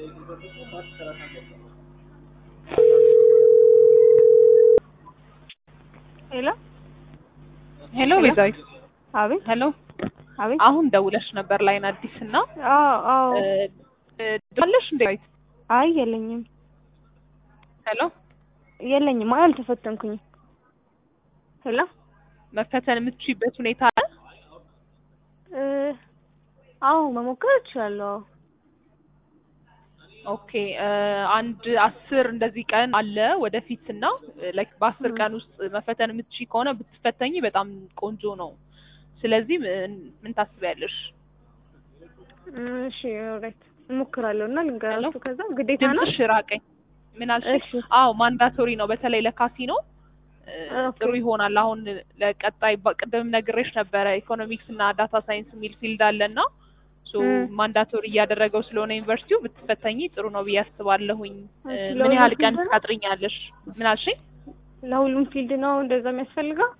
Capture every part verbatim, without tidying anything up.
ሄሎ ሄሎ ቤዛዊት አቤት ሄሎ አቤት አሁን ደውለሽ ነበር ላይን አዲስ እና አዎ አዎ ደውለሽ እንዴ? አይ የለኝም ሄሎ የለኝም አልተፈተንኩኝ። ሄሎ መፈተን የምትችይበት ሁኔታ አለ? እ አዎ መሞከር እችላለሁ። ኦኬ አንድ አስር እንደዚህ ቀን አለ ወደፊትና ላይክ በአስር ቀን ውስጥ መፈተን የምትችይ ከሆነ ብትፈተኝ በጣም ቆንጆ ነው። ስለዚህ ምን ታስቢያለሽ? እሺ ኦልራይት እሞክራለሁና ልንገራችሁ። ከዛ ግዴታ ነው። ድምፅሽ ራቀኝ። ምን አልሽ? አዎ ማንዳቶሪ ነው በተለይ ለካሲኖ ጥሩ ይሆናል። አሁን ለቀጣይ ቅድም ነግሬሽ ነበረ ኢኮኖሚክስ እና ዳታ ሳይንስ የሚል ፊልድ አለና ሶ ማንዳቶሪ እያደረገው ስለሆነ ዩኒቨርሲቲው ብትፈተኝ ጥሩ ነው ብዬ አስባለሁኝ። ምን ያህል ቀን ታጥሪኛለሽ? ምን አልሽ? ለሁሉም ፊልድ ነው እንደዛ የሚያስፈልገው?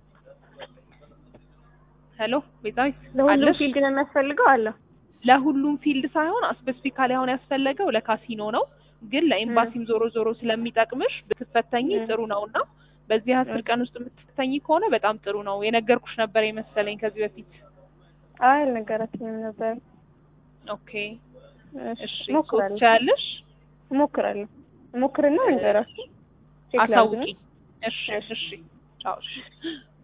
ሄሎ ቤዛዊት ለሁሉም ፊልድ ነው የሚያስፈልገው? አለ ለሁሉም ፊልድ ሳይሆን ስፔሲፊካሊ አሁን ያስፈለገው ለካሲኖ ነው። ግን ለኤምባሲም ዞሮ ዞሮ ስለሚጠቅምሽ ብትፈተኝ ጥሩ ነውና በዚህ አስር ቀን ውስጥ የምትፈተኝ ከሆነ በጣም ጥሩ ነው። የነገርኩሽ ነበር የመሰለኝ ከዚህ በፊት። አይ ነገራችሁኝ ነበር። ኦኬ እሺ ትችያለሽ? እሞክራለሁ እሞክርና እንገራችሁ አሳውቂ። እሺ እሺ ቻው።